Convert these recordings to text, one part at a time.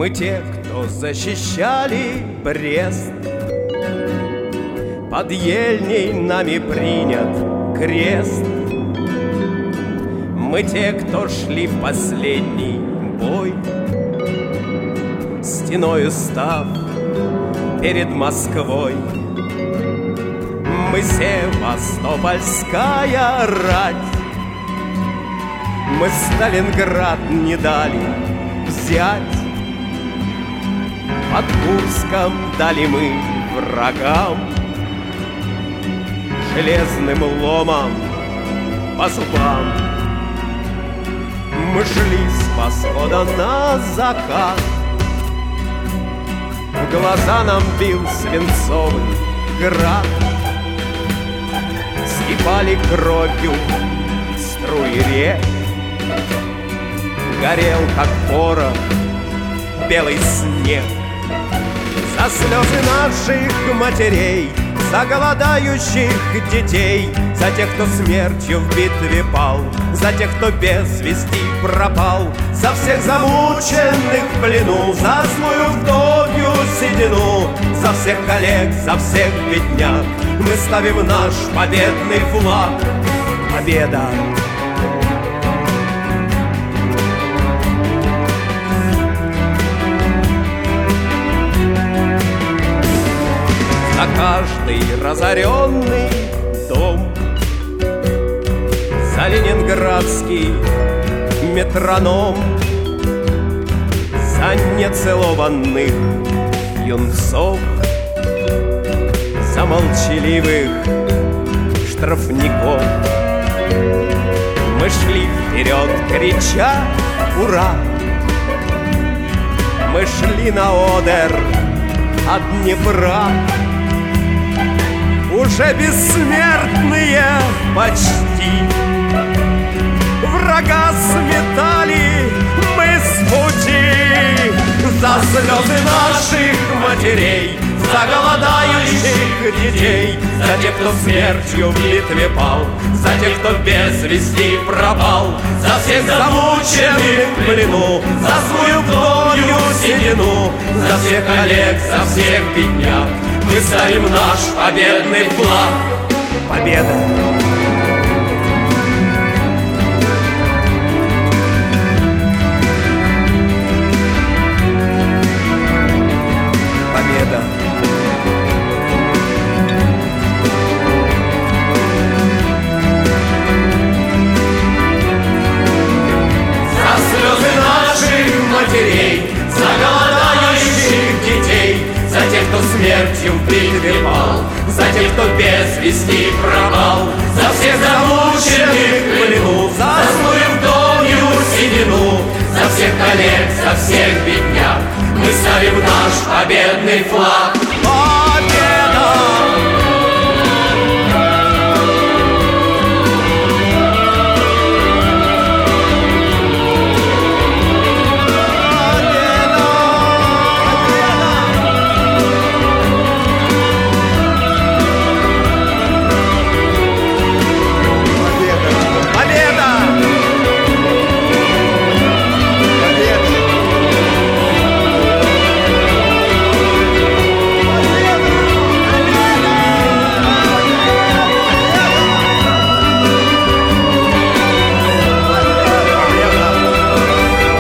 Мы те, кто защищали Брест. Под Ельней нами принят крест. Мы те, кто шли в последний бой, стеною став перед Москвой. Мы севастопольская рать. Мы Сталинград не дали взять. Под Курском дали мы врагам железным ломом по зубам. Мы шли с восхода на закат. В глаза нам бил свинцовый град. Скипали кровью струи рек. Горел, как порох, белый снег. За слезы наших матерей, за голодающих детей, за тех, кто смертью в битве пал, за тех, кто без вести пропал, за всех замученных в плену, за злую вдовью седину, за всех коллег, за всех бедняк мы ставим наш победный флаг. Победа! За каждый разоренный дом, за ленинградский метроном, за нецелованных юнцов, за молчаливых штрафников. Мы шли вперед, крича «Ура!». Мы шли на Одер от Днепра. Уже бессмертные почти. Врага сметали мы с пути. За слезы наших матерей, за голодающих детей, за тех, кто смертью в битве пал, за тех, кто без вести пропал, за всех замученных в плену, за свою вдовью седину, за всех коллег, за всех бедняк мы ставим наш победный флаг. Победа! Победа! За слезы наших матерей, за голодающих детей, за тех, кто смертью в битве пал, за тех, кто без вести пропал, за всех замученных в плену, за злую вдовью седину, за всех коллег, за всех бедняк мы ставим наш победный флаг. Победа!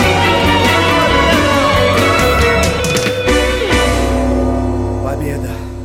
Победа!